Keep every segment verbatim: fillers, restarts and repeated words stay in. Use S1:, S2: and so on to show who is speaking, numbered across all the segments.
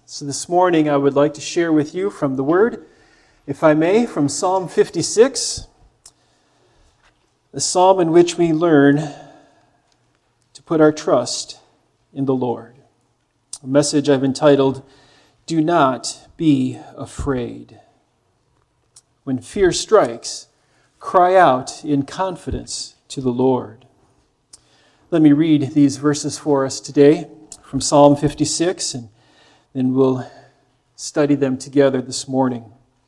S1: So this morning I would like to share with you from the Word, if I may, from Psalm fifty-six, the psalm in which we learn to put our trust in the Lord. A message I've entitled, Do Not Be Afraid. When fear strikes, cry out in confidence to the Lord. Let me read these verses for us today from Psalm fifty-six, and then we'll study them together this morning.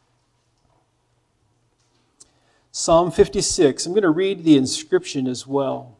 S1: Psalm fifty-six, I'm going to read the inscription as well.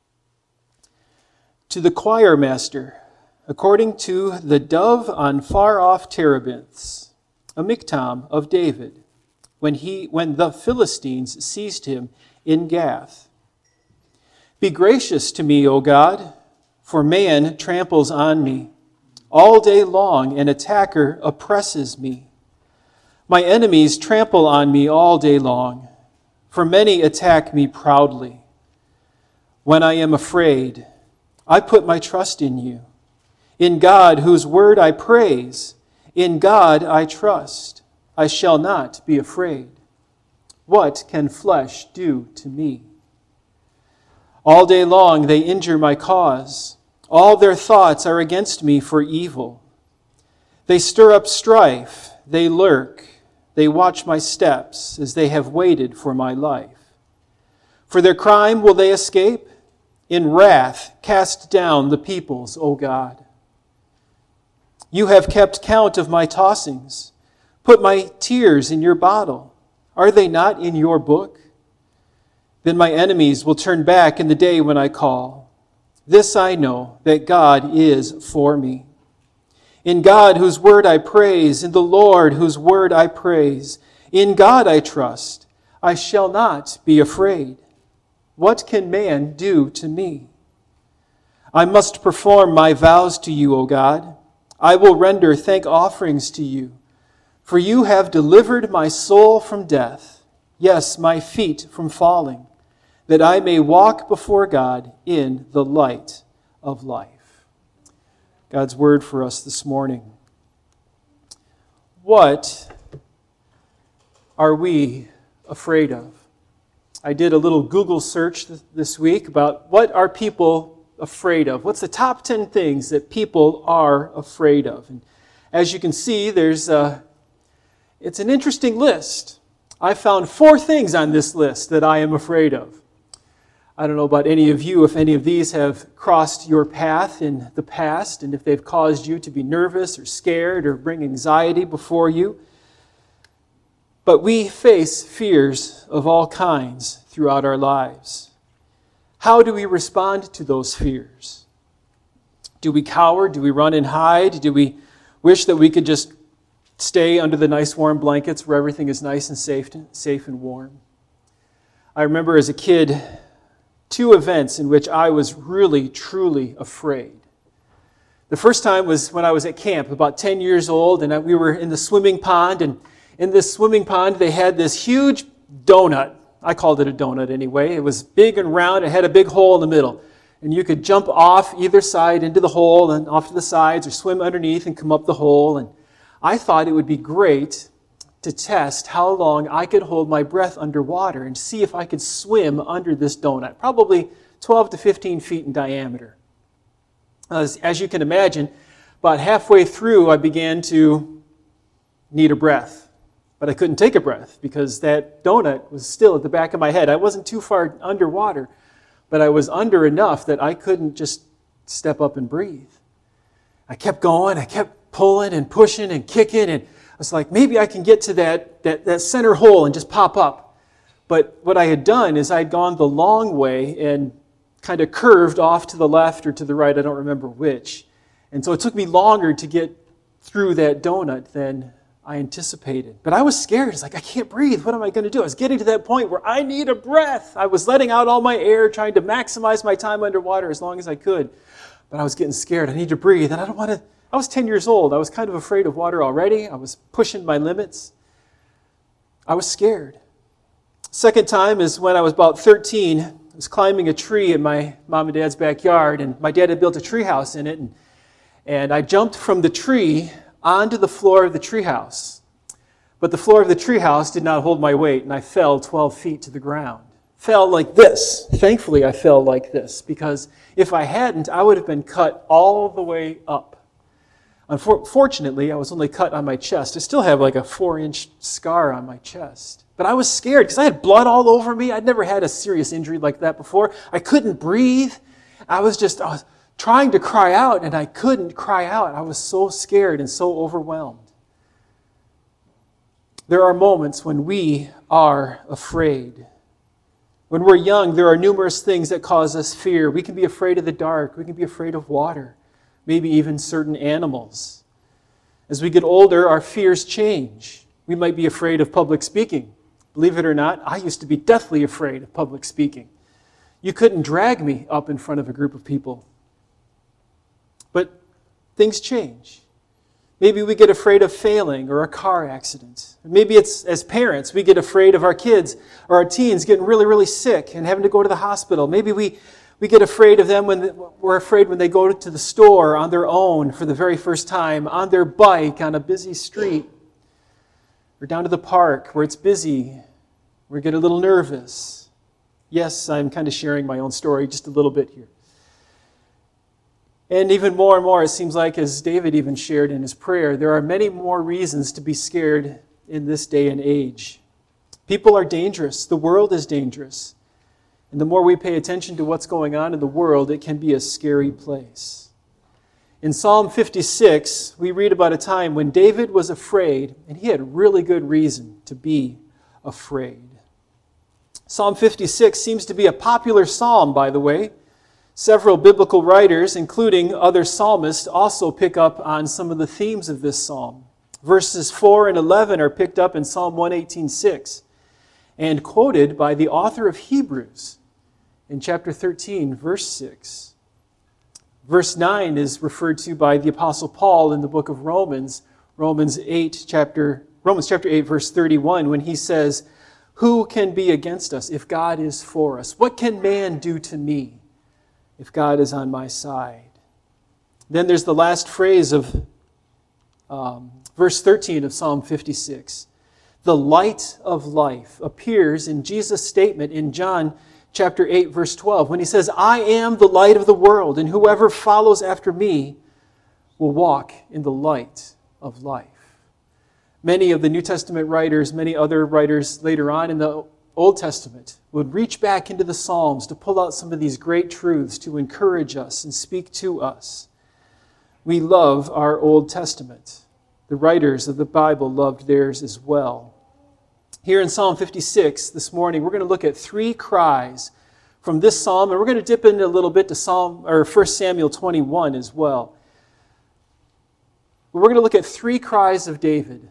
S1: To the choir master, according to the dove on far-off terebinths, a miktam of David, when he when the Philistines seized him in Gath. Be gracious to me, O God, for man tramples on me. All day long an attacker oppresses me. My enemies trample on me all day long, for many attack me proudly. When I am afraid, I put my trust in you. In God, whose word I praise, in God I trust. I shall not be afraid. What can flesh do to me? All day long they injure my cause. All their thoughts are against me for evil. They stir up strife. They lurk. They watch my steps as they have waited for my life. For their crime will they escape? In wrath cast down the peoples, O God. You have kept count of my tossings. Put my tears in your bottle. Are they not in your book? Then my enemies will turn back in the day when I call. This I know, that God is for me. In God, whose word I praise, in the Lord, whose word I praise, in God I trust. I shall not be afraid. What can man do to me? I must perform my vows to you, O God. I will render thank offerings to you. For you have delivered my soul from death, yes, my feet from falling, that I may walk before God in the light of life. God's word for us this morning. What are we afraid of? I did a little Google search this week about what are people afraid of. What's the top ten things that people are afraid of? And as you can see, there's a, it's an interesting list. I found four things on this list that I am afraid of. I don't know about any of you, if any of these have crossed your path in the past, and if they've caused you to be nervous or scared or bring anxiety before you. But we face fears of all kinds throughout our lives. How do we respond to those fears? Do we cower? Do we run and hide? Do we wish that we could just stay under the nice warm blankets where everything is nice and safe, safe and warm? I remember as a kid, two events in which I was really, truly afraid. The first time was when I was at camp, about ten years old, and we were in the swimming pond, and in this swimming pond they had this huge donut. I called it a donut anyway. It was big and round. It had a big hole in the middle. And you could jump off either side into the hole and off to the sides, or swim underneath and come up the hole. And I thought it would be great to test how long I could hold my breath underwater and see if I could swim under this donut, probably twelve to fifteen feet in diameter. As, as you can imagine, about halfway through I began to need a breath, but I couldn't take a breath because that donut was still at the back of my head. I wasn't too far underwater, but I was under enough that I couldn't just step up and breathe. I kept going, I kept pulling and pushing and kicking, and I was like, maybe I can get to that, that, that center hole and just pop up. But what I had done is I'd gone the long way and kind of curved off to the left or to the right, I don't remember which. And so it took me longer to get through that donut than I anticipated. But I was scared. It's like, I can't breathe. What am I going to do? I was getting to that point where I need a breath. I was letting out all my air, trying to maximize my time underwater as long as I could. But I was getting scared. I need to breathe, and I don't want to. I was ten years old. I was kind of afraid of water already. I was pushing my limits. I was scared. Second time is when I was about thirteen. I was climbing a tree in my mom and dad's backyard, and my dad had built a tree house in it. And, and I jumped from the tree onto the floor of the treehouse. But the floor of the treehouse did not hold my weight, and I fell twelve feet to the ground. Fell like this. Thankfully, I fell like this, because if I hadn't, I would have been cut all the way up. Unfortunately, I was only cut on my chest. I still have like a four-inch scar on my chest. But I was scared because I had blood all over me. I'd never had a serious injury like that before. I couldn't breathe. I was just I was trying to cry out, and I couldn't cry out. I was so scared and so overwhelmed. There are moments when we are afraid. When we're young, there are numerous things that cause us fear. We can be afraid of the dark. We can be afraid of water. Maybe even certain animals. As we get older, our fears change. We might be afraid of public speaking. Believe it or not, I used to be deathly afraid of public speaking. You couldn't drag me up in front of a group of people. But things change. Maybe we get afraid of failing or a car accident. Maybe it's, as parents, we get afraid of our kids or our teens getting really, really sick and having to go to the hospital. Maybe we, we get afraid of them when we're afraid when they go to the store on their own for the very first time, on their bike on a busy street, or down to the park where it's busy. We get a little nervous. Yes, I'm kind of sharing my own story just a little bit here. And even more and more, it seems like, as David even shared in his prayer, there are many more reasons to be scared in this day and age. People are dangerous. The world is dangerous. And the more we pay attention to what's going on in the world, it can be a scary place. In Psalm fifty-six, we read about a time when David was afraid, and he had really good reason to be afraid. Psalm fifty-six seems to be a popular psalm, by the way. Several biblical writers, including other psalmists, also pick up on some of the themes of this psalm. Verses four and eleven are picked up in Psalm one eighteen six and quoted by the author of Hebrews in chapter thirteen, verse six. Verse nine is referred to by the Apostle Paul in the book of Romans, Romans eight, chapter, Romans chapter eight, verse thirty-one, when he says, "Who can be against us if God is for us? What can man do to me if God is on my side?" Then there's the last phrase of um, verse thirteen of Psalm fifty-six. The light of life appears in Jesus' statement in John chapter eight, verse twelve, when he says, "I am the light of the world, and whoever follows after me will walk in the light of life." Many of the New Testament writers, many other writers later on in the Old Testament would reach back into the Psalms to pull out some of these great truths to encourage us and speak to us. We love our Old Testament. The writers of the Bible loved theirs as well. Here in Psalm fifty-six this morning, we're going to look at three cries from this psalm, and we're going to dip in a little bit to Psalm or First Samuel twenty-one as well. But we're going to look at three cries of David: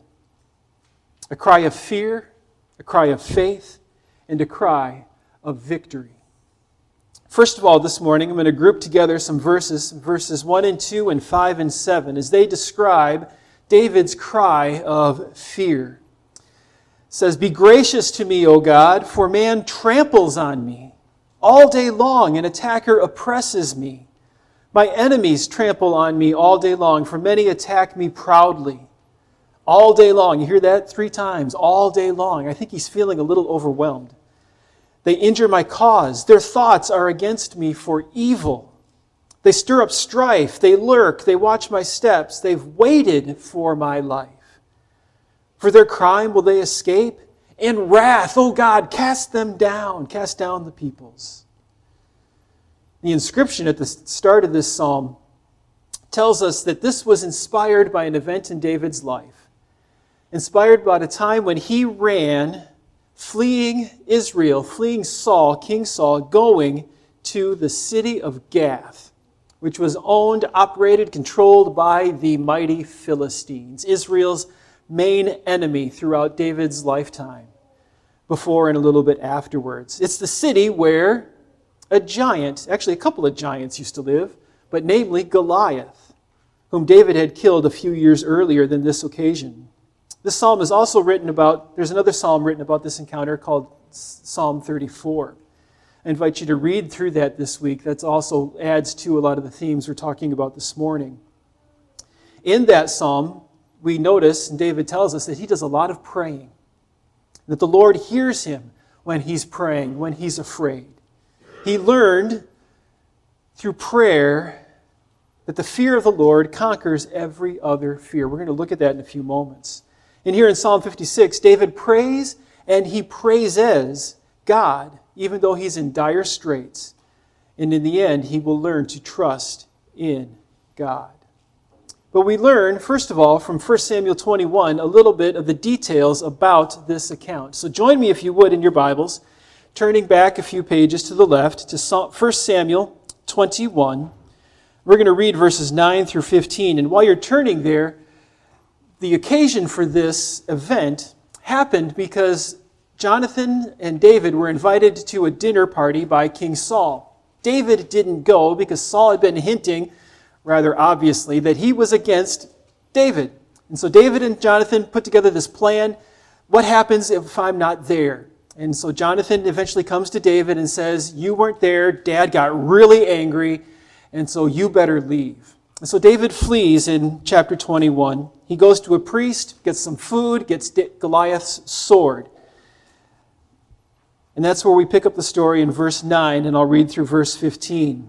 S1: a cry of fear, a cry of faith, and a cry of victory. First of all, this morning, I'm going to group together some verses, verses one and two and five and seven, as they describe David's cry of fear. It says, "Be gracious to me, O God, for man tramples on me. All day long an attacker oppresses me. My enemies trample on me all day long, for many attack me proudly." All day long. You hear that three times. All day long. I think he's feeling a little overwhelmed. "They injure my cause. Their thoughts are against me for evil. They stir up strife. They lurk. They watch my steps. They've waited for my life. For their crime will they escape? In wrath, O God, cast them down. Cast down the peoples." The inscription at the start of this psalm tells us that this was inspired by an event in David's life. Inspired by a time when he ran, fleeing Israel, fleeing Saul, King Saul, going to the city of Gath, which was owned, operated, controlled by the mighty Philistines, Israel's main enemy throughout David's lifetime, before and a little bit afterwards. It's the city where a giant, actually a couple of giants used to live, but namely Goliath, whom David had killed a few years earlier than this occasion. This psalm is also written about, there's another psalm written about this encounter called Psalm thirty-four. I invite you to read through that this week. That also adds to a lot of the themes we're talking about this morning. In that psalm, we notice, and David tells us, that he does a lot of praying. That the Lord hears him when he's praying, when he's afraid. He learned through prayer that the fear of the Lord conquers every other fear. We're going to look at that in a few moments. And here in Psalm fifty-six, David prays and he praises God, even though he's in dire straits. And in the end, he will learn to trust in God. But we learn, first of all, from First Samuel twenty-one, a little bit of the details about this account. So join me, if you would, in your Bibles, turning back a few pages to the left to First Samuel twenty-one. We're going to read verses nine through fifteen. And while you're turning there, the occasion for this event happened because Jonathan and David were invited to a dinner party by King Saul. David didn't go because Saul had been hinting, rather obviously, that he was against David. And so David and Jonathan put together this plan. What happens if I'm not there? And so Jonathan eventually comes to David and says, you weren't there, Dad got really angry, and so you better leave. And so David flees in chapter twenty-one. He goes to a priest, gets some food, gets Goliath's sword. And that's where we pick up the story in verse nine, and I'll read through verse fifteen.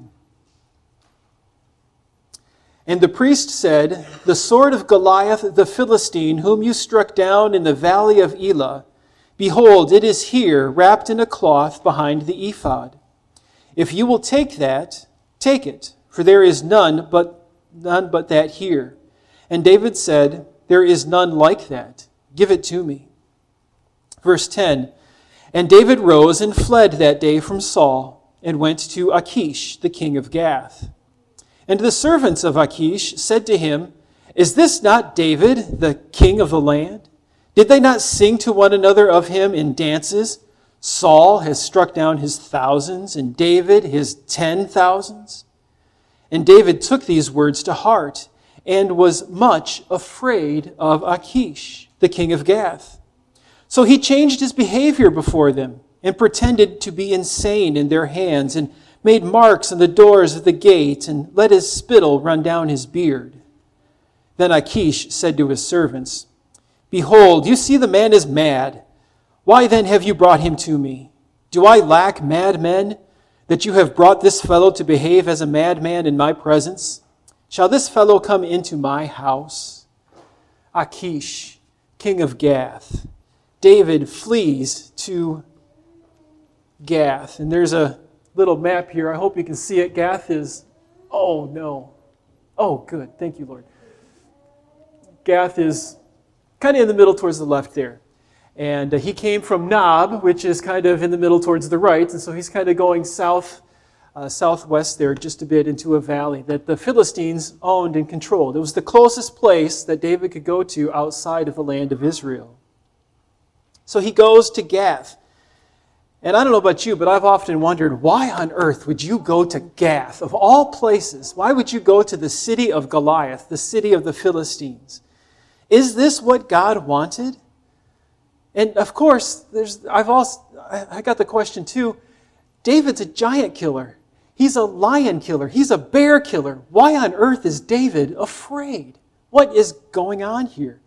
S1: And the priest said, the sword of Goliath the Philistine, whom you struck down in the valley of Elah, behold, it is here, wrapped in a cloth behind the ephod. If you will take that, take it, for there is none but none but that here. And David said, there is none like that. Give it to me. Verse ten, and David rose and fled that day from Saul, and went to Achish, the king of Gath. And the servants of Achish said to him, is this not David, the king of the land? Did they not sing to one another of him in dances? Saul has struck down his thousands, and David his ten thousands. And David took these words to heart, and was much afraid of Achish, the king of Gath. So he changed his behavior before them, and pretended to be insane in their hands, and made marks on the doors of the gate, and let his spittle run down his beard. Then Achish said to his servants, behold, you see the man is mad. Why then have you brought him to me? Do I lack madmen, that you have brought this fellow to behave as a madman in my presence? Shall this fellow come into my house? Achish, king of Gath. David flees to Gath. And there's a little map here. I hope you can see it. Gath is, oh no. Oh, good. Thank you, Lord. Gath is kind of in the middle towards the left there. And uh, he came from Nob, which is kind of in the middle towards the right. And so he's kind of going south, uh, southwest there just a bit into a valley that the Philistines owned and controlled. It was the closest place that David could go to outside of the land of Israel. So he goes to Gath. And I don't know about you, but I've often wondered, why on earth would you go to Gath? Of all places, why would you go to the city of Goliath, the city of the Philistines? Is this what God wanted? And of course, there's I've also I got the question too. David's a giant killer. He's a lion killer. He's a bear killer. Why on earth is David afraid? What is going on here?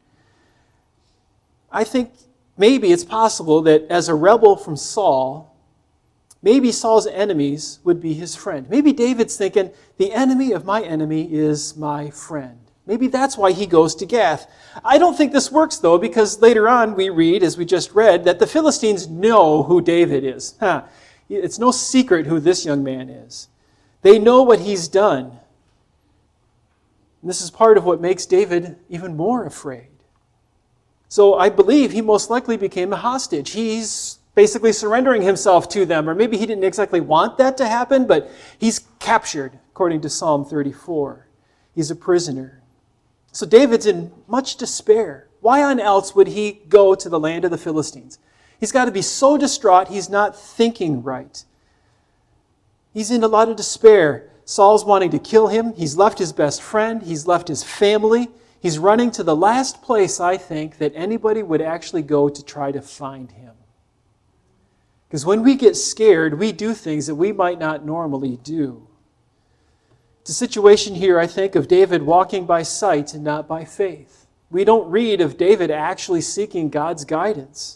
S1: I think maybe it's possible that as a rebel from Saul, maybe Saul's enemies would be his friend. Maybe David's thinking, the enemy of my enemy is my friend. Maybe that's why he goes to Gath. I don't think this works, though, because later on we read, as we just read, that the Philistines know who David is. Huh. It's no secret who this young man is. They know what he's done. And this is part of what makes David even more afraid. So I believe he most likely became a hostage. He's basically surrendering himself to them, or maybe he didn't exactly want that to happen, but he's captured, according to Psalm thirty-four. He's a prisoner. So David's in much despair. Why on else would he go to the land of the Philistines? He's got to be so distraught he's not thinking right. He's in a lot of despair. Saul's wanting to kill him. He's left his best friend. He's left his family. He's running to the last place, I think, that anybody would actually go to try to find him. Because when we get scared, we do things that we might not normally do. It's a situation here, I think, of David walking by sight and not by faith. We don't read of David actually seeking God's guidance.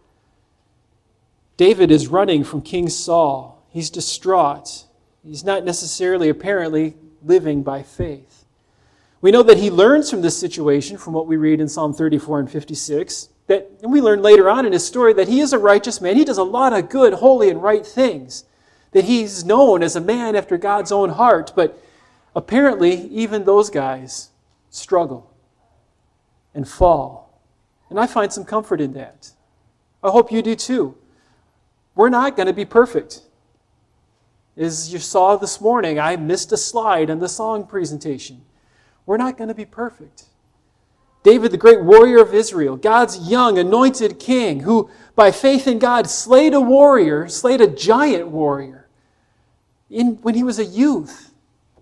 S1: David is running from King Saul. He's distraught. He's not necessarily, apparently, living by faith. We know that he learns from this situation, from what we read in Psalm thirty-four and fifty-six, that, and we learn later on in his story that he is a righteous man. He does a lot of good, holy, and right things, that he's known as a man after God's own heart. But apparently, even those guys struggle and fall. And I find some comfort in that. I hope you do too. We're not going to be perfect. As you saw this morning, I missed a slide on the song presentation. We're not going to be perfect. David, the great warrior of Israel, God's young, anointed king, who by faith in God slayed a warrior, slayed a giant warrior in, when he was a youth.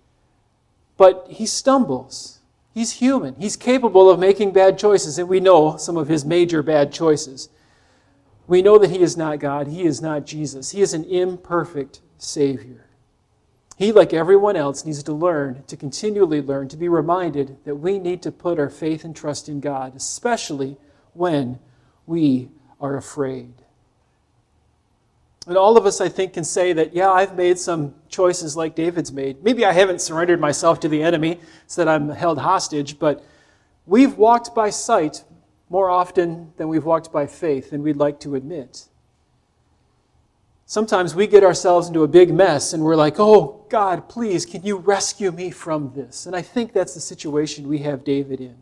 S1: But he stumbles. He's human. He's capable of making bad choices, and we know some of his major bad choices. We know that he is not God. He is not Jesus. He is an imperfect Savior. He, like everyone else, needs to learn, to continually learn, to be reminded that we need to put our faith and trust in God, especially when we are afraid. And all of us, I think, can say that, yeah, I've made some choices like David's made. Maybe I haven't surrendered myself to the enemy so that I'm held hostage, but we've walked by sight more often than we've walked by faith, and we'd like to admit. Sometimes we get ourselves into a big mess and we're like, oh, God, please, can you rescue me from this? And I think that's the situation we have David in.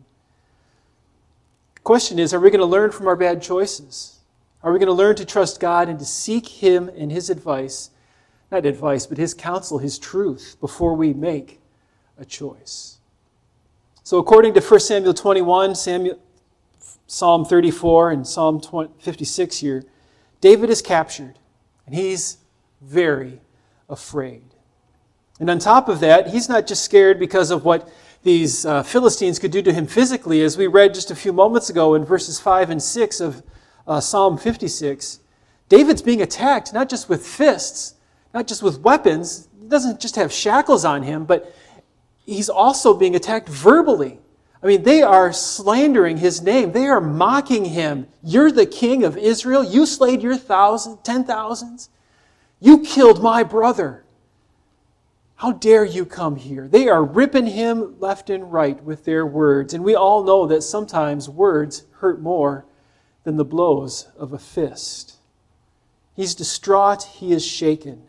S1: The question is, are we going to learn from our bad choices? Are we going to learn to trust God and to seek Him and His advice, not advice, but His counsel, His truth, before we make a choice? So according to First Samuel twenty-one, Samuel, Psalm thirty-four, and Psalm fifty-six here, David is captured, and he's very afraid. And on top of that, he's not just scared because of what these uh, Philistines could do to him physically, as we read just a few moments ago in verses five and six of Uh, Psalm fifty-six, David's being attacked not just with fists, not just with weapons. He doesn't just have shackles on him, but he's also being attacked verbally. I mean, they are slandering his name. They are mocking him. You're the king of Israel. You slayed your thousand, ten thousands. You killed my brother. How dare you come here? They are ripping him left and right with their words. And we all know that sometimes words hurt more than the blows of a fist. He's distraught. He is shaken.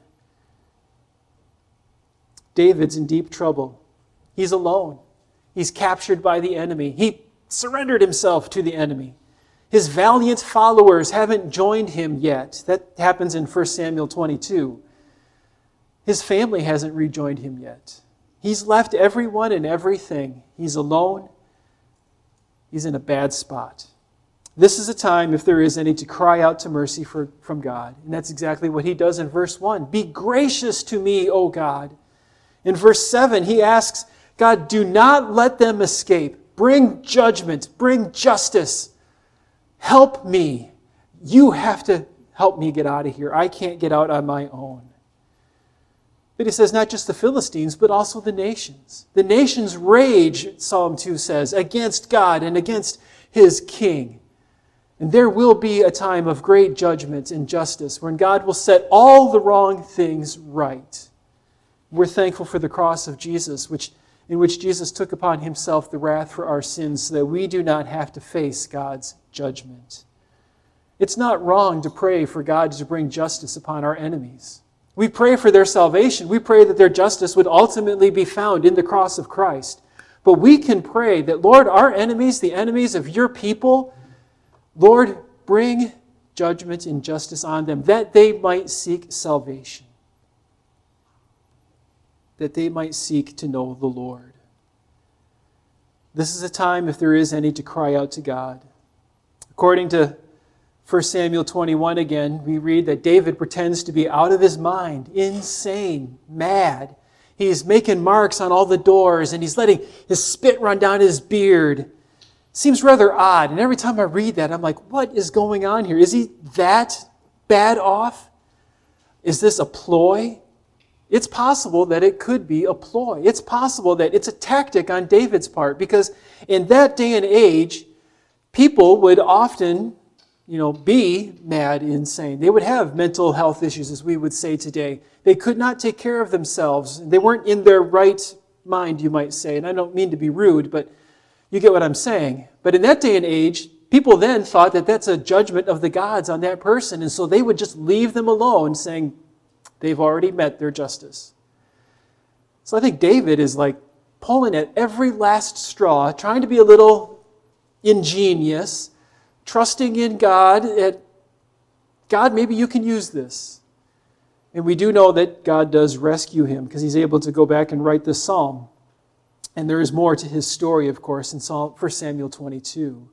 S1: David's in deep trouble. He's alone. He's captured by the enemy. He surrendered himself to the enemy. His valiant followers haven't joined him yet. That happens in First Samuel twenty-two. His family hasn't rejoined him yet. He's left everyone and everything. He's alone. He's in a bad spot. This is a time, if there is any, to cry out to mercy for, from God. And that's exactly what he does in verse one. Be gracious to me, O God. In verse seven, he asks, God, do not let them escape. Bring judgment. Bring justice. Help me. You have to help me get out of here. I can't get out on my own. But he says not just the Philistines, but also the nations. The nations rage, Psalm two says, against God and against his king. And there will be a time of great judgment and justice when God will set all the wrong things right. We're thankful for the cross of Jesus, which, in which Jesus took upon himself the wrath for our sins so that we do not have to face God's judgment. It's not wrong to pray for God to bring justice upon our enemies. We pray for their salvation. We pray that their justice would ultimately be found in the cross of Christ. But we can pray that, Lord, our enemies, the enemies of your people, Lord, bring judgment and justice on them, that they might seek salvation, that they might seek to know the Lord. This is a time, if there is any, to cry out to God. According to First Samuel twenty-one again, we read that David pretends to be out of his mind, insane, mad. He's making marks on all the doors, and he's letting his spit run down his beard. Seems rather odd, and every time I read that, I'm like, what is going on here? Is he that bad off? Is this a ploy? it's possible that it could be a ploy. It's possible that it's a tactic on David's part, because in that day and age, people would often, you know, be mad, insane. They would have mental health issues, as we would say today. They could not take care of themselves. They weren't in their right mind, you might say. And I don't mean to be rude, but you get what I'm saying. But in that day and age, people then thought that that's a judgment of the gods on that person. And so they would just leave them alone, saying they've already met their justice. So I think David is like pulling at every last straw, trying to be a little ingenious, trusting in God. At, God, maybe you can use this. And we do know that God does rescue him, because he's able to go back and write this psalm. And there is more to his story, of course, in First Samuel twenty-two.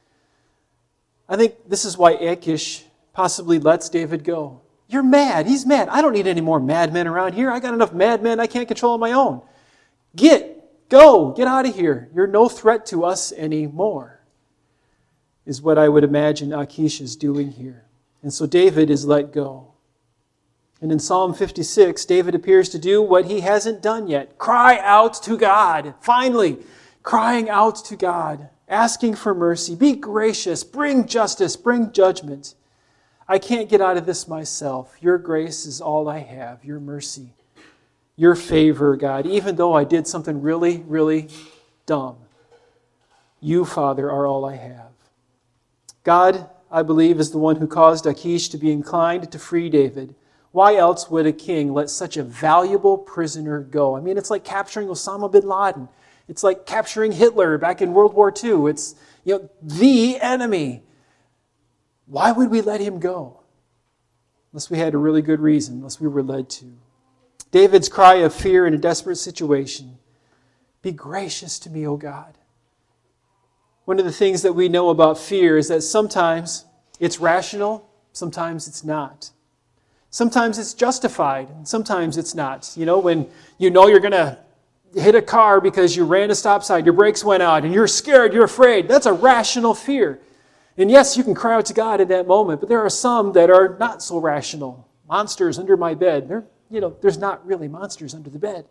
S1: I think this is why Achish possibly lets David go. You're mad. He's mad. I don't need any more madmen around here. I got enough madmen I can't control on my own. Get, go, get out of here. You're no threat to us anymore, is what I would imagine Achish is doing here. And so David is let go. And in Psalm fifty-six, David appears to do what he hasn't done yet. Cry out to God. Finally, crying out to God, asking for mercy. Be gracious. Bring justice. Bring judgment. I can't get out of this myself. Your grace is all I have. Your mercy. Your favor, God. Even though I did something really, really dumb, you, Father, are all I have. God, I believe, is the one who caused Achish to be inclined to free David. Why else would a king let such a valuable prisoner go? I mean, it's like capturing Osama bin Laden. It's like capturing Hitler back in World War Two. It's, you know, the enemy. Why would we let him go? Unless we had a really good reason, unless we were led to. David's cry of fear in a desperate situation. Be gracious to me, O God. One of the things that we know about fear is that sometimes it's rational, sometimes it's not. Sometimes it's justified, and sometimes it's not. You know, when you know you're going to hit a car because you ran a stop sign, your brakes went out, and you're scared, you're afraid. That's a rational fear. And yes, you can cry out to God in that moment, but there are some that are not so rational. Monsters under my bed. They're, you know, there's not really monsters under the bed.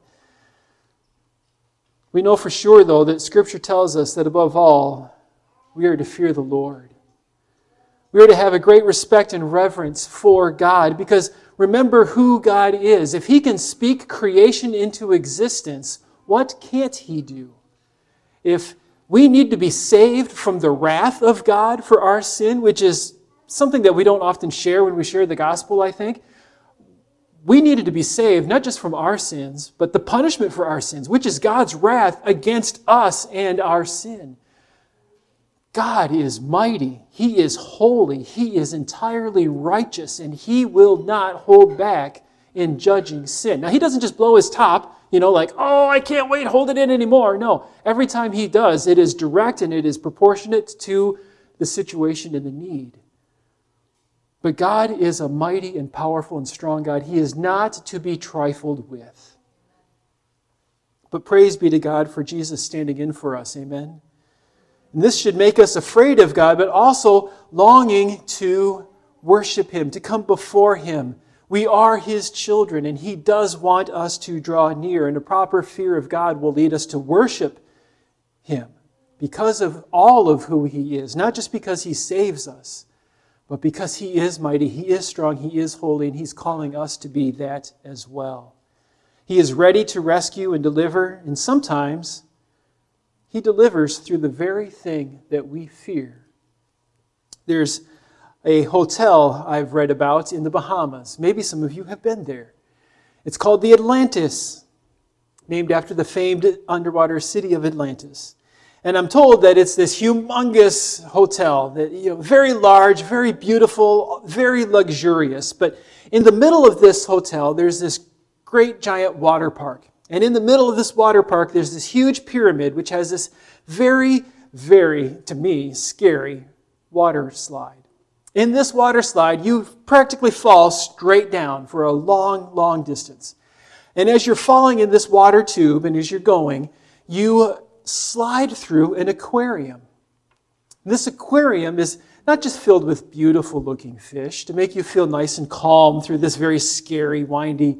S1: We know for sure, though, that Scripture tells us that above all, we are to fear the Lord. We are to have a great respect and reverence for God, because remember who God is. If He can speak creation into existence, what can't He do? If we need to be saved from the wrath of God for our sin, which is something that we don't often share when we share the gospel, I think. We needed to be saved, not just from our sins, but the punishment for our sins, which is God's wrath against us and our sin. God is mighty. He is holy. He is entirely righteous, and He will not hold back in judging sin. Now, He doesn't just blow His top, you know, like, oh, I can't wait, hold it in anymore. No, every time He does, it is direct and it is proportionate to the situation and the need. But God is a mighty and powerful and strong God. He is not to be trifled with. But praise be to God for Jesus standing in for us. Amen. And this should make us afraid of God, but also longing to worship Him, to come before Him. We are His children, and He does want us to draw near, and a proper fear of God will lead us to worship Him because of all of who He is, not just because He saves us, but because He is mighty, He is strong, He is holy, and He's calling us to be that as well. He is ready to rescue and deliver, and sometimes He delivers through the very thing that we fear. There's a hotel I've read about in the Bahamas. Maybe some of you have been there. It's called the Atlantis, named after the famed underwater city of Atlantis. And I'm told that it's this humongous hotel, that, you know, very large, very beautiful, very luxurious. But in the middle of this hotel, there's this great giant water park. And in the middle of this water park, there's this huge pyramid, which has this very, very, to me, scary water slide. In this water slide, you practically fall straight down for a long, long distance. And as you're falling in this water tube, and as you're going, you slide through an aquarium. This aquarium is not just filled with beautiful-looking fish to make you feel nice and calm through this very scary, windy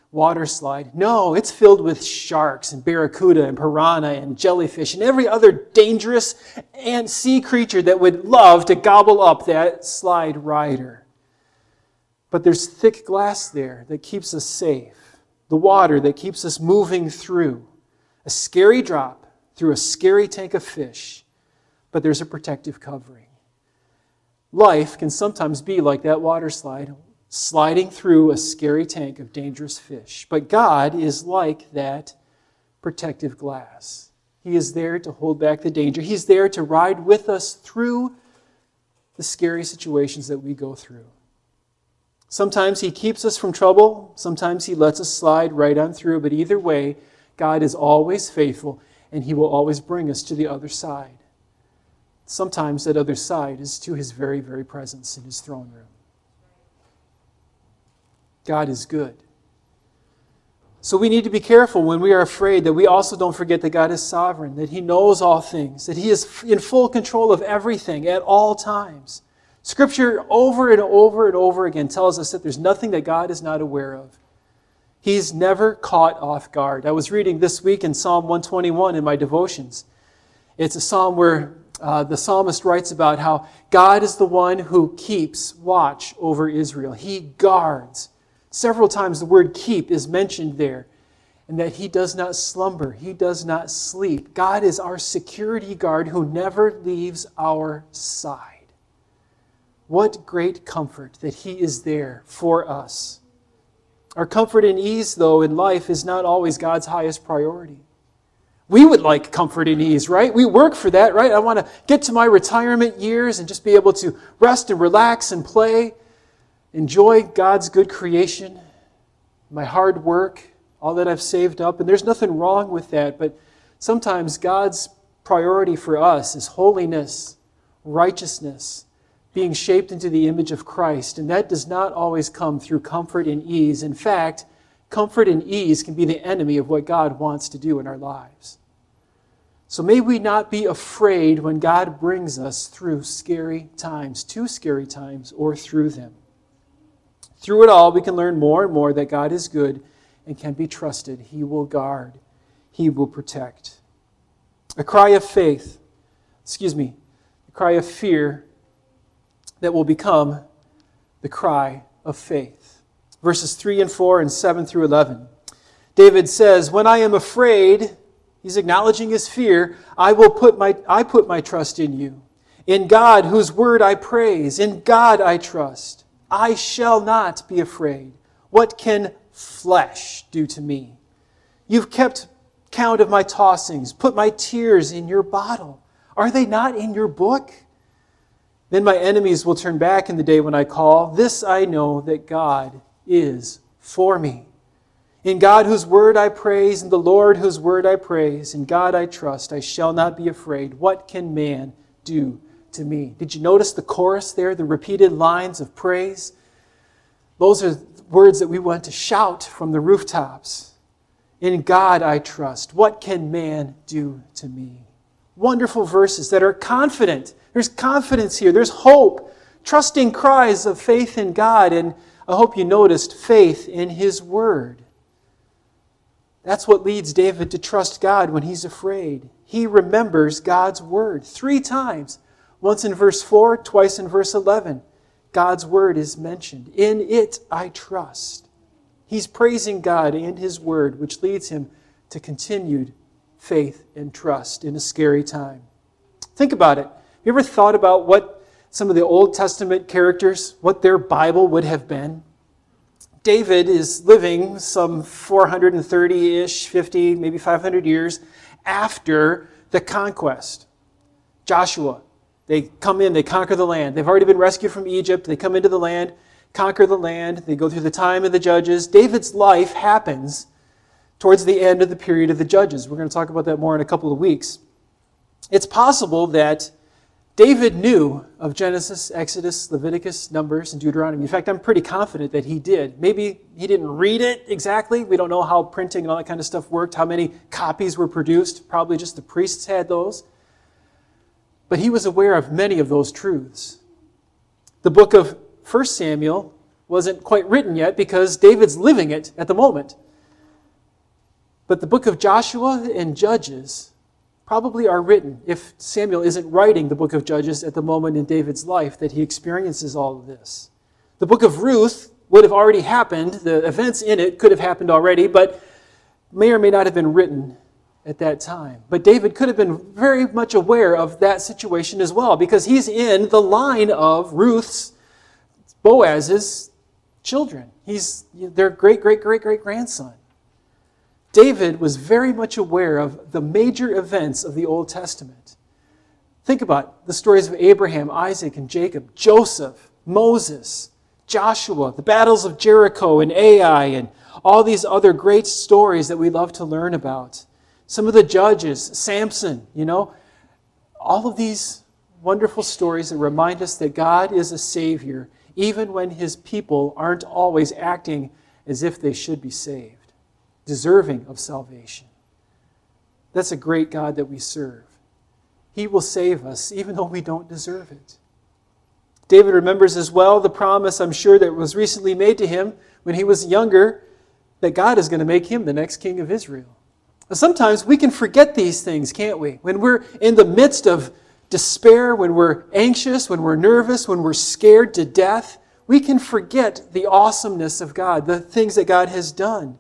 S1: water slide. No, it's filled with sharks and barracuda and piranha and jellyfish and every other dangerous and sea creature that would love to gobble up that slide rider. But there's thick glass there that keeps us safe. The water that keeps us moving through. A scary drop through a scary tank of fish, but there's a protective covering. Life can sometimes be like that water slide, sliding through a scary tank of dangerous fish. But God is like that protective glass. He is there to hold back the danger. He's there to ride with us through the scary situations that we go through. Sometimes He keeps us from trouble. Sometimes He lets us slide right on through. But either way, God is always faithful, and He will always bring us to the other side. Sometimes that other side is to His very, very presence in His throne room. God is good. So we need to be careful when we are afraid that we also don't forget that God is sovereign, that He knows all things, that He is in full control of everything at all times. Scripture over and over and over again tells us that there's nothing that God is not aware of. He's never caught off guard. I was reading this week in Psalm one twenty-one in my devotions. It's a psalm where Uh, the psalmist writes about how God is the one who keeps watch over Israel. He guards. Several times the word keep is mentioned there. And that He does not slumber. He does not sleep. God is our security guard who never leaves our side. What great comfort that He is there for us. Our comfort and ease, though, in life is not always God's highest priority. We would like comfort and ease, right? We work for that, right? I want to get to my retirement years and just be able to rest and relax and play, enjoy God's good creation, my hard work, all that I've saved up. And there's nothing wrong with that, but sometimes God's priority for us is holiness, righteousness, being shaped into the image of Christ. And that does not always come through comfort and ease. In fact, comfort and ease can be the enemy of what God wants to do in our lives. So may we not be afraid when God brings us through scary times, to scary times, or through them. Through it all, we can learn more and more that God is good and can be trusted. He will guard. He will protect. A cry of faith, excuse me, a cry of fear that will become the cry of faith. Verses three and four and seven through eleven. David says, when I am afraid, he's acknowledging his fear, I will put my I put my trust in you. In God, whose word I praise, in God I trust. I shall not be afraid. What can flesh do to me? You've kept count of my tossings, put my tears in your bottle. Are they not in your book? Then my enemies will turn back in the day when I call. This I know, that God is for me. In God whose word I praise, in the Lord whose word I praise, in God I trust, I shall not be afraid. What can man do to me? Did you notice the chorus there, the repeated lines of praise? Those are words that we want to shout from the rooftops. In God I trust. What can man do to me? Wonderful verses that are confident. There's confidence here. There's hope. Trusting cries of faith in God. And I hope you noticed faith in His word. That's what leads David to trust God when he's afraid. He remembers God's word three times. Once in verse four, twice in verse eleven. God's word is mentioned. In it I trust. He's praising God and His word, which leads him to continued faith and trust in a scary time. Think about it. Have you ever thought about what some of the Old Testament characters, what their Bible would have been? David is living some four hundred thirty-ish, fifty, maybe five hundred years after the conquest. Joshua, they come in, they conquer the land. They've already been rescued from Egypt. They come into the land, conquer the land. They go through the time of the judges. David's life happens towards the end of the period of the judges. We're going to talk about that more in a couple of weeks. It's possible that David knew of Genesis, Exodus, Leviticus, Numbers, and Deuteronomy. In fact, I'm pretty confident that he did. Maybe he didn't read it exactly. We don't know how printing and all that kind of stuff worked, how many copies were produced. Probably just the priests had those. But he was aware of many of those truths. The book of First Samuel wasn't quite written yet because David's living it at the moment. But the book of Joshua and Judges probably are written if Samuel isn't writing the book of Judges at the moment in David's life that he experiences all of this. The book of Ruth would have already happened. The events in it could have happened already, but may or may not have been written at that time. But David could have been very much aware of that situation as well because he's in the line of Ruth's, Boaz's children. He's their great, great, great, great grandson. David was very much aware of the major events of the Old Testament. Think about the stories of Abraham, Isaac, and Jacob, Joseph, Moses, Joshua, the battles of Jericho and Ai, and all these other great stories that we love to learn about. Some of the judges, Samson, you know, all of these wonderful stories that remind us that God is a Savior, even when His people aren't always acting as if they should be saved, deserving of salvation. That's a great God that we serve. He will save us, even though we don't deserve it. David remembers as well the promise, I'm sure, that was recently made to him when he was younger, that God is going to make him the next king of Israel. Sometimes we can forget these things, can't we? When we're in the midst of despair, when we're anxious, when we're nervous, when we're scared to death, we can forget the awesomeness of God, the things that God has done.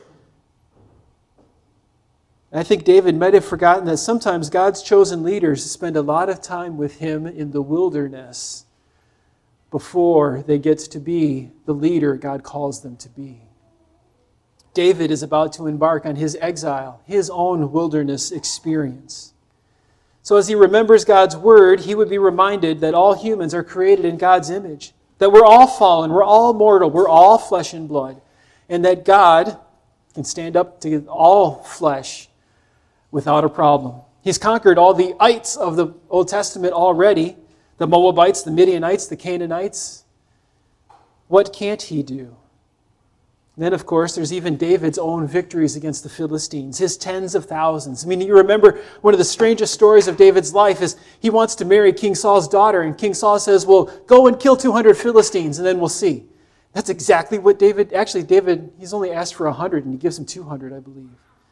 S1: I think David might have forgotten that sometimes God's chosen leaders spend a lot of time with Him in the wilderness before they get to be the leader God calls them to be. David is about to embark on his exile, his own wilderness experience. So as he remembers God's word, he would be reminded that all humans are created in God's image, that we're all fallen, we're all mortal, we're all flesh and blood, and that God can stand up to all flesh without a problem. He's conquered all the ites of the Old Testament already, the Moabites, the Midianites, the Canaanites. What can't he do? And then, of course, there's even David's own victories against the Philistines, his tens of thousands. I mean, you remember one of the strangest stories of David's life is he wants to marry King Saul's daughter, and King Saul says, well, go and kill two hundred Philistines, and then we'll see. That's exactly what David, actually, David, he's only asked for one hundred, and he gives him two hundred, I believe.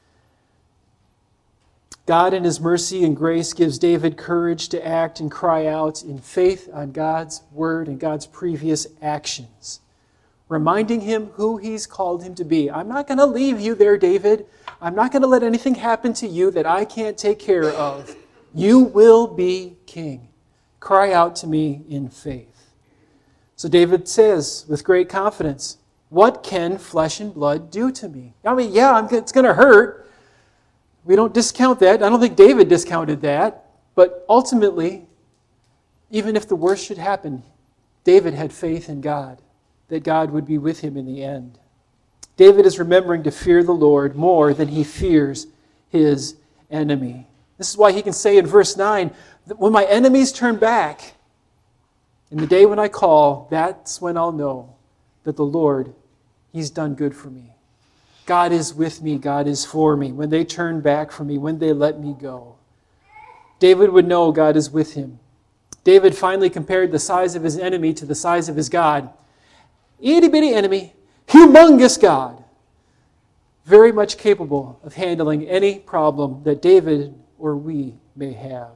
S1: God in His mercy and grace gives David courage to act and cry out in faith on God's word and God's previous actions, reminding him who He's called him to be. I'm not going to leave you there, David. I'm not going to let anything happen to you that I can't take care of. You will be king. Cry out to me in faith. So David says with great confidence, what can flesh and blood do to me? I mean, yeah, it's going to hurt. We don't discount that. I don't think David discounted that. But ultimately, even if the worst should happen, David had faith in God, that God would be with him in the end. David is remembering to fear the Lord more than he fears his enemy. This is why he can say in verse nine, that when my enemies turn back, in the day when I call, that's when I'll know that the Lord, He's done good for me. God is with me, God is for me. When they turn back from me, when they let me go. David would know God is with him. David finally compared the size of his enemy to the size of his God. Itty-bitty enemy, humongous God. Very much capable of handling any problem that David or we may have.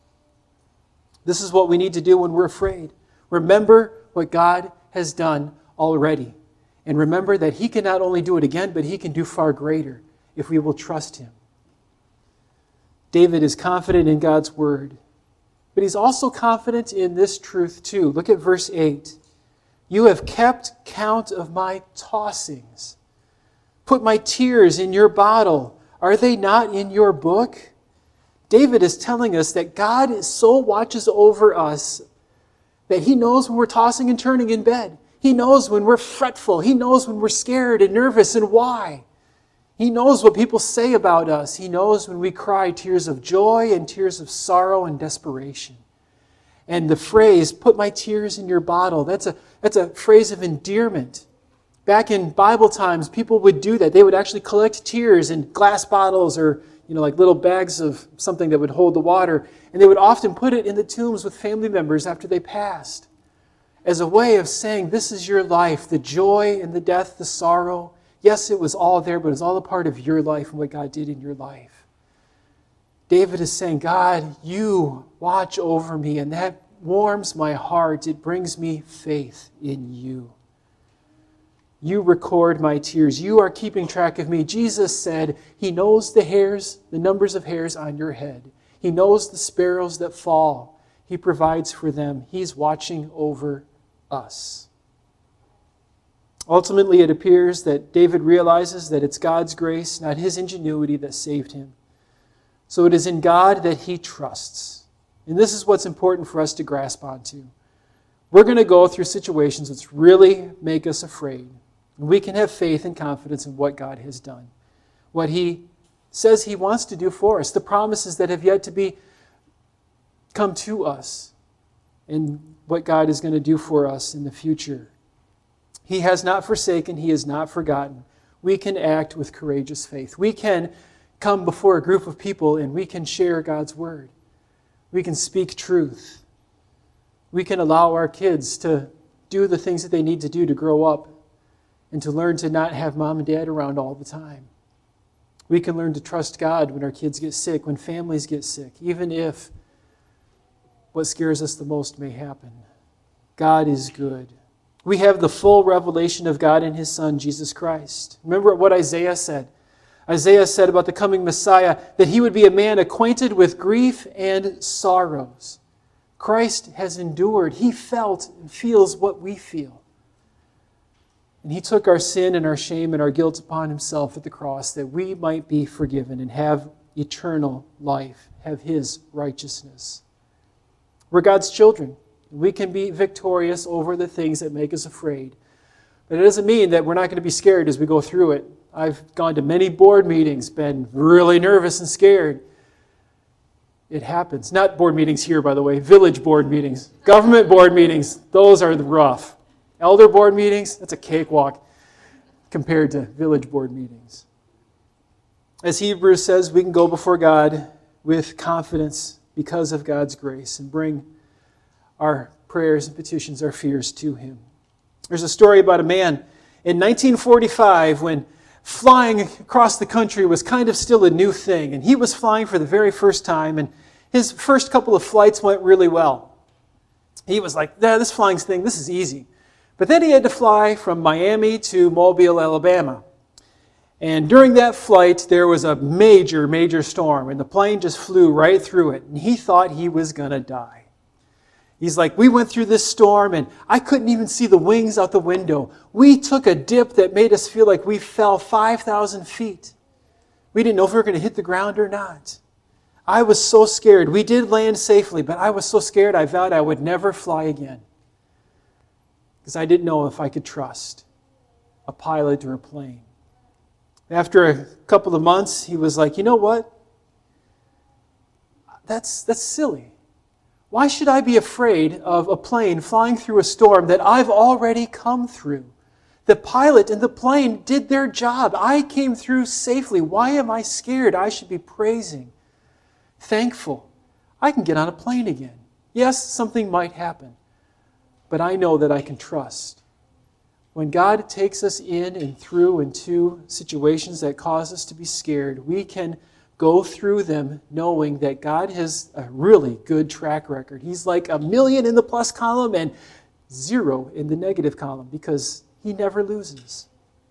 S1: This is what we need to do when we're afraid. Remember what God has done already. And remember that He can not only do it again, but He can do far greater if we will trust Him. David is confident in God's word, but he's also confident in this truth too. Look at verse eight. You have kept count of my tossings. Put my tears in your bottle. Are they not in your book? David is telling us that God so watches over us that He knows when we're tossing and turning in bed. He knows when we're fretful. He knows when we're scared and nervous and why. He knows what people say about us. He knows when we cry tears of joy and tears of sorrow and desperation. And the phrase, put my tears in your bottle, that's a, that's a phrase of endearment. Back in Bible times, people would do that. They would actually collect tears in glass bottles or you know, like little bags of something that would hold the water. And they would often put it in the tombs with family members after they passed. as a way of saying, this is your life, the joy and the death, the sorrow. Yes, it was all there, but it was all a part of your life and what God did in your life. David is saying, God, you watch over me, and that warms my heart. It brings me faith in you. You record my tears. You are keeping track of me. Jesus said he knows the hairs, the numbers of hairs on your head. He knows the sparrows that fall. He provides for them. He's watching over us. Ultimately, it appears that David realizes that it's God's grace, not his ingenuity, that saved him. So it is in God that he trusts. And this is what's important for us to grasp onto. We're going to go through situations that really make us afraid. And we can have faith and confidence in what God has done, what he says he wants to do for us, the promises that have yet to be come to us, and what God is going to do for us in the future. He has not forsaken, he has not forgotten. We can act with courageous faith. We can come before a group of people and we can share God's word. We can speak truth. We can allow our kids to do the things that they need to do to grow up and to learn to not have mom and dad around all the time. We can learn to trust God when our kids get sick, when families get sick, even if what scares us the most may happen. God is good. We have the full revelation of God in his Son, Jesus Christ. Remember what Isaiah said. Isaiah said about the coming Messiah that he would be a man acquainted with grief and sorrows. Christ has endured. He felt and feels what we feel. And he took our sin and our shame and our guilt upon himself at the cross that we might be forgiven and have eternal life, have his righteousness. We're God's children. We can be victorious over the things that make us afraid. But it doesn't mean that we're not going to be scared as we go through it. I've gone to many board meetings, been really nervous and scared. It happens. Not board meetings here, by the way. Village board meetings. Government board meetings. Those are rough. Elder board meetings, that's a cakewalk compared to village board meetings. As Hebrews says, we can go before God with confidence because of God's grace and bring our prayers and petitions, our fears to him. There's a story about a man in nineteen forty-five when flying across the country was kind of still a new thing, and he was flying for the very first time, and his first couple of flights went really well. He was like, nah, this flying thing, this is easy. But then he had to fly from Miami to Mobile, Alabama. And during that flight, there was a major, major storm, and the plane just flew right through it, and he thought he was going to die. He's like, we went through this storm, and I couldn't even see the wings out the window. We took a dip that made us feel like we fell five thousand feet. We didn't know if we were going to hit the ground or not. I was so scared. We did land safely, but I was so scared I vowed I would never fly again. Because I didn't know if I could trust a pilot or a plane. After a couple of months, he was like, you know what? That's, that's silly. Why should I be afraid of a plane flying through a storm that I've already come through? The pilot and the plane did their job. I came through safely. Why am I scared? I should be praising, thankful. I can get on a plane again. Yes, something might happen, but I know that I can trust. When God takes us in and through into situations that cause us to be scared, we can go through them knowing that God has a really good track record. He's like a million in the plus column and zero in the negative column because he never loses.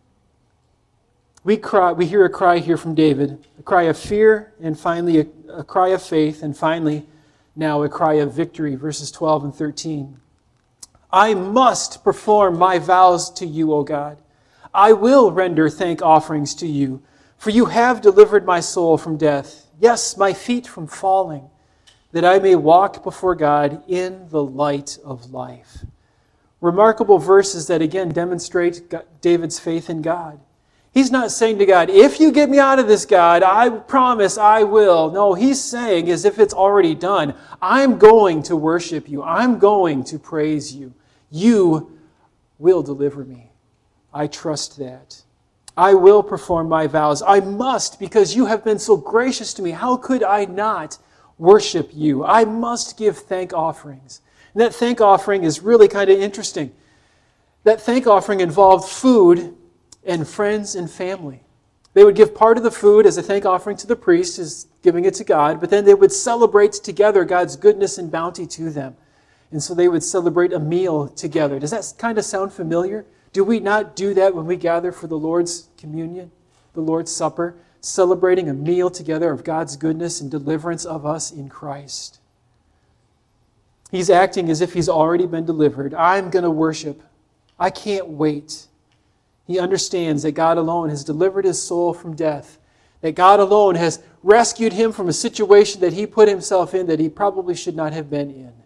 S1: We cry, we hear a cry here from David, a cry of fear, and finally a, a cry of faith, and finally now a cry of victory, verses twelve and thirteen. I must perform my vows to you, O God. I will render thank offerings to you, for you have delivered my soul from death, yes, my feet from falling, that I may walk before God in the light of life. Remarkable verses that again demonstrate David's faith in God. He's not saying to God, if you get me out of this, God, I promise I will. No, he's saying as if it's already done, I'm going to worship you. I'm going to praise you. You will deliver me. I trust that. I will perform my vows. I must, because you have been so gracious to me. How could I not worship you? I must give thank offerings. And that thank offering is really kind of interesting. That thank offering involved food and friends and family. They would give part of the food as a thank offering to the priest, as giving it to God, but then they would celebrate together God's goodness and bounty to them. And so they would celebrate a meal together. Does that kind of sound familiar? Do we not do that when we gather for the Lord's communion, the Lord's Supper, celebrating a meal together of God's goodness and deliverance of us in Christ? He's acting as if he's already been delivered. I'm going to worship. I can't wait. He understands that God alone has delivered his soul from death, that God alone has rescued him from a situation that he put himself in that he probably should not have been in.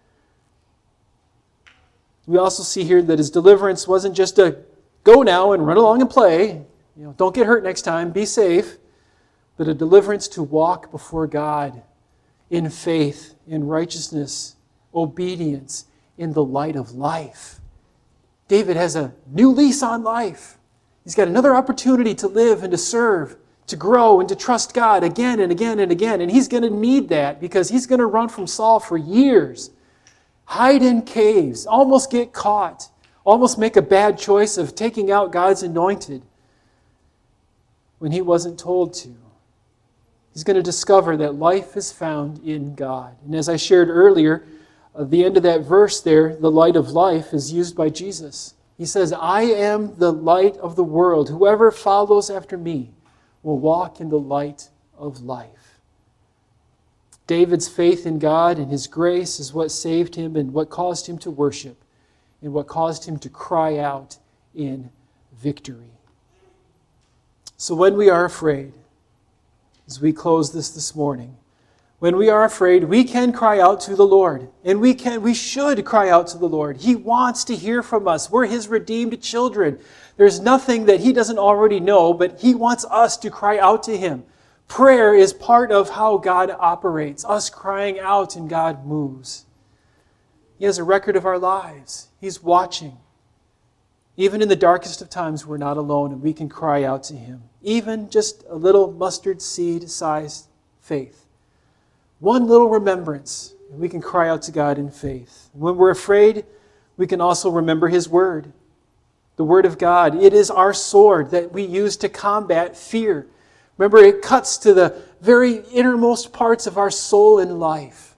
S1: We also see here that his deliverance wasn't just a go now and run along and play, you know, don't get hurt next time, be safe, but a deliverance to walk before God in faith, in righteousness, obedience, in the light of life. David has a new lease on life. He's got another opportunity to live and to serve, to grow and to trust God again and again and again. And he's going to need that because he's going to run from Saul for years, hide in caves, almost get caught, almost make a bad choice of taking out God's anointed when he wasn't told to. He's going to discover that life is found in God. And as I shared earlier, at the end of that verse there, the light of life is used by Jesus. He says, I am the light of the world. Whoever follows after me will walk in the light of life. David's faith in God and his grace is what saved him and what caused him to worship and what caused him to cry out in victory. So when we are afraid, as we close this this morning, when we are afraid, we can cry out to the Lord. And we can, we should cry out to the Lord. He wants to hear from us. We're his redeemed children. There's nothing that he doesn't already know, but he wants us to cry out to him. Prayer is part of how God operates, us crying out and God moves. He has a record of our lives. He's watching. Even in the darkest of times, we're not alone and we can cry out to him. Even just a little mustard seed-sized faith. One little remembrance, and we can cry out to God in faith. When we're afraid, we can also remember his word. The word of God. It is our sword that we use to combat fear. Remember, it cuts to the very innermost parts of our soul and life.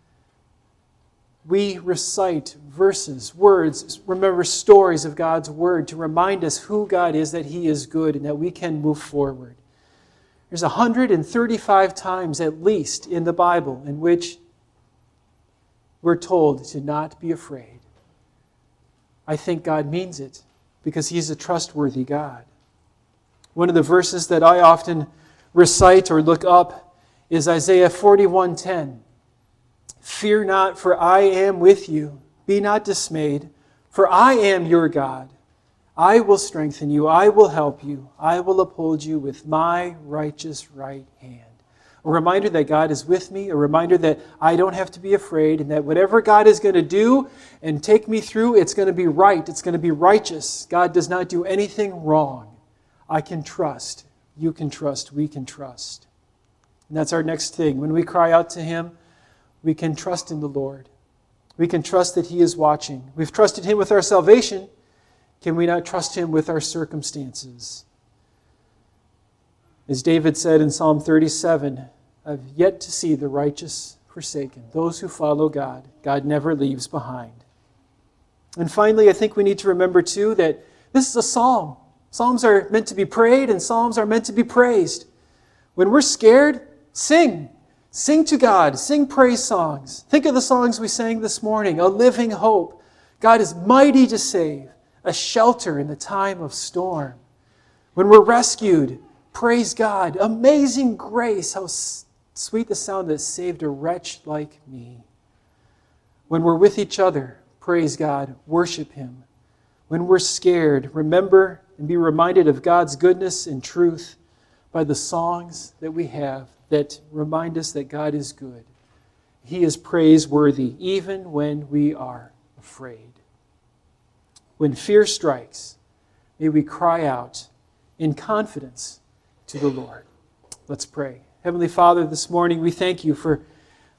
S1: We recite verses, words, remember stories of God's word to remind us who God is, that he is good, and that we can move forward. There's one hundred thirty-five times at least in the Bible in which we're told to not be afraid. I think God means it because he's a trustworthy God. One of the verses that I often recite or look up is Isaiah forty-one ten. Fear not, for I am with you. Be not dismayed, for I am your God. I will strengthen you. I will help you. I will uphold you with my righteous right hand. A reminder that God is with me. A reminder that I don't have to be afraid. And that whatever God is going to do and take me through, it's going to be right. It's going to be righteous. God does not do anything wrong. I can trust. You can trust. We can trust. And that's our next thing. When we cry out to him, we can trust in the Lord. We can trust that he is watching. We've trusted him with our salvation. Can we not trust him with our circumstances? As David said in Psalm thirty-seven, I've yet to see the righteous forsaken. Those who follow God, God never leaves behind. And finally, I think we need to remember too that this is a psalm. Psalms are meant to be prayed and psalms are meant to be praised. When we're scared, sing. Sing to God. Sing praise songs. Think of the songs we sang this morning. A living hope. God is mighty to save. A shelter in the time of storm. When we're rescued, praise God. Amazing grace. How sweet the sound that saved a wretch like me. When we're with each other, praise God. Worship him. When we're scared, remember and be reminded of God's goodness and truth by the songs that we have that remind us that God is good. He is praiseworthy even when we are afraid. When fear strikes, may we cry out in confidence to the Lord. Let's pray. Heavenly Father, this morning we thank you for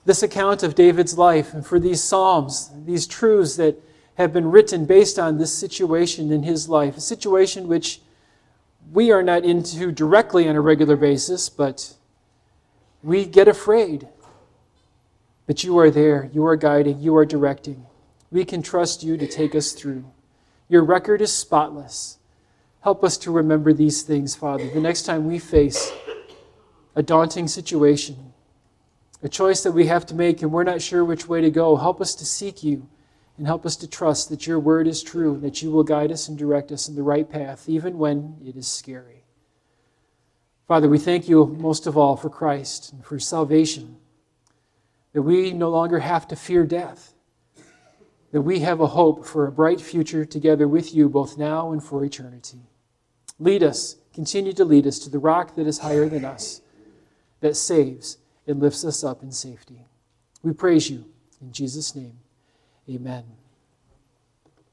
S1: this account of David's life and for these Psalms, these truths that have been written based on this situation in his life, a situation which we are not into directly on a regular basis, but we get afraid. But you are there, you are guiding, you are directing. We can trust you to take us through. Your record is spotless. Help us to remember these things, Father, the next time we face a daunting situation, a choice that we have to make and we're not sure which way to go. Help us to seek you and help us to trust that your word is true, that you will guide us and direct us in the right path, even when it is scary. Father, we thank you most of all for Christ and for salvation, that we no longer have to fear death, that we have a hope for a bright future together with you both now and for eternity. Lead us, continue to lead us to the rock that is higher than us, that saves and lifts us up in safety. We praise you in Jesus' name. Amen.